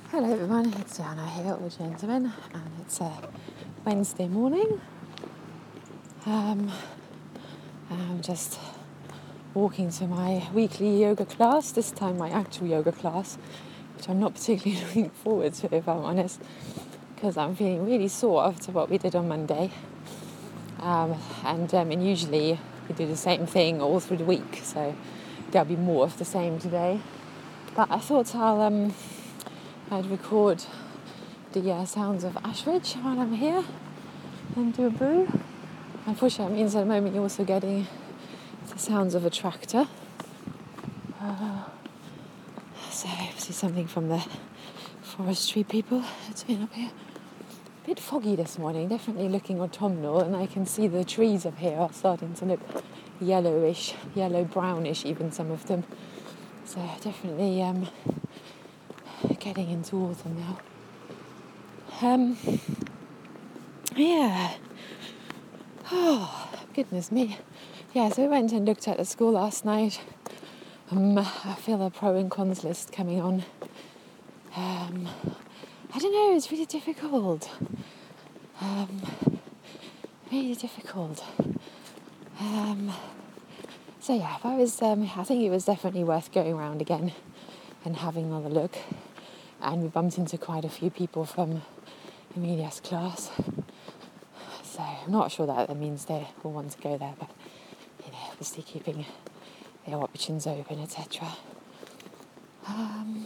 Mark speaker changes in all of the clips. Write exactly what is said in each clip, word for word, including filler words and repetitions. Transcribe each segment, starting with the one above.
Speaker 1: Hello everyone, it's Diana here, or gentlemen, and it's a Wednesday morning. Um, I'm just walking to my weekly yoga class, this time my actual yoga class, which I'm not particularly looking forward to, if I'm honest, because I'm feeling really sore after what we did on Monday. Um, and, um, and usually we do the same thing all through the week, so there'll be more of the same today. But I thought I'll um, I'd record the uh, sounds of Ashridge while I'm here and do a brew. Unfortunately, that means at the moment you're also getting the sounds of a tractor. Uh, so obviously something from the forestry people doing up here. A bit foggy this morning, definitely looking autumnal, and I can see the trees up here are starting to look yellowish, yellow-brownish even, some of them. So definitely um, getting into autumn now. Um, yeah. Oh, goodness me. Yeah, so we went and looked at the school last night. Um, I feel a pro and cons list coming on. Um, I don't know, it's really difficult. Um, really difficult. Um, so yeah, if I was, um, I think it was definitely worth going around again and having another look. And we bumped into quite a few people from Amelia's class. So I'm not sure that that means they will want to go there, but you know, obviously keeping their options open, et cetera. Um,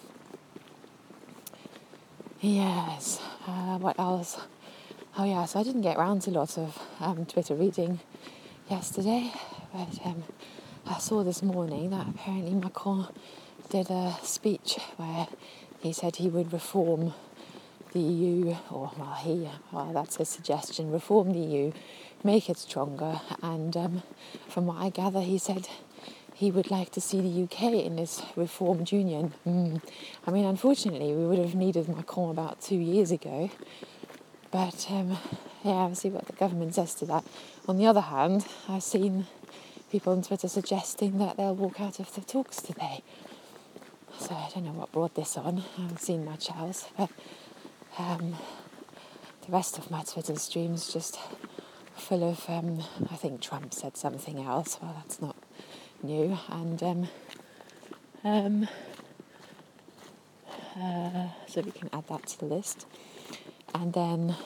Speaker 1: yes. Uh, what else? Oh yeah. So I didn't get around to lots of um, Twitter reading yesterday, but um, I saw this morning that apparently Macron did a speech where he said he would reform the E U, or well, he, well, that's his suggestion, reform the E U, make it stronger, and um, from what I gather, he said he would like to see the U K in this reformed union. Mm. I mean, unfortunately, we would have needed Macron about two years ago, but um, yeah, we'll see what the government says to that. On the other hand, I've seen people on Twitter suggesting that they'll walk out of the talks today. So I don't know what brought this on. I haven't seen much else, but Um, the rest of my Twitter stream's just full of, um, I think Trump said something else. Well, that's not new. And um, um, uh, so we can add that to the list. And then,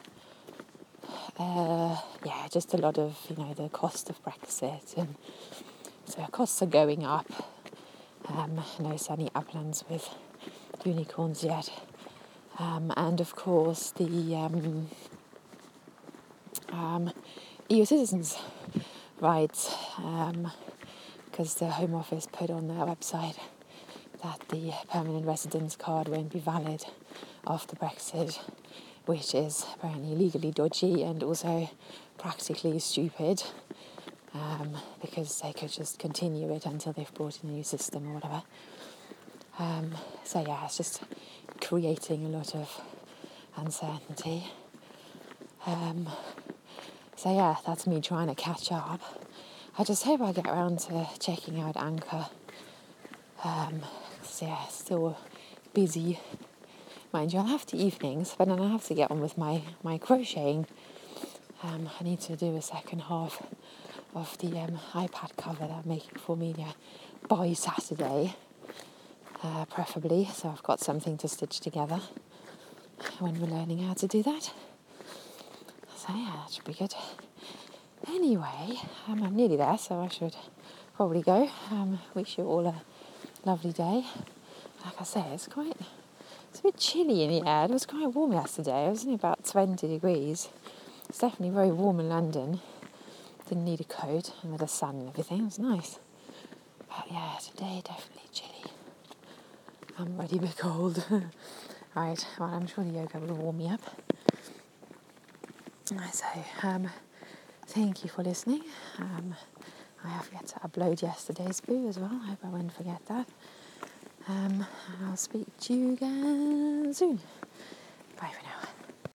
Speaker 1: uh, yeah, just a lot of, you know, the cost of Brexit. And so costs are going up. Um, no sunny uplands with unicorns yet. Um, and of course, the um, um, E U citizens' rights, because um, the Home Office put on their website that the permanent residence card won't be valid after Brexit, which is apparently legally dodgy and also practically stupid, um, because they could just continue it until they've brought in a new system or whatever. Um, so yeah, it's just creating a lot of uncertainty. Um, so yeah, that's me trying to catch up. I just hope I get around to checking out Anchor. Um, so yeah, still busy. Mind you, I'll have the evenings, but then I have to get on with my, my crocheting. Um, I need to do a second half of the um, iPad cover that I'm making for Amelia by Saturday, uh, preferably, so I've got something to stitch together when we're learning how to do that. So yeah, that should be good. Anyway, um, I'm nearly there, so I should probably go. Um, wish you all a lovely day. Like I say, it's quite, it's a bit chilly in the air. It was quite warm yesterday. It was only about twenty degrees. It's definitely very warm in London. Didn't need a coat, and with the sun and everything, it was nice. But yeah, today definitely chilly. I'm ready to be cold. Right, well, I'm sure the yoga will warm me up. So, um, thank you for listening. Um, I have yet to upload yesterday's boo as well. I hope I won't forget that. Um, and I'll speak to you again soon. Bye for now.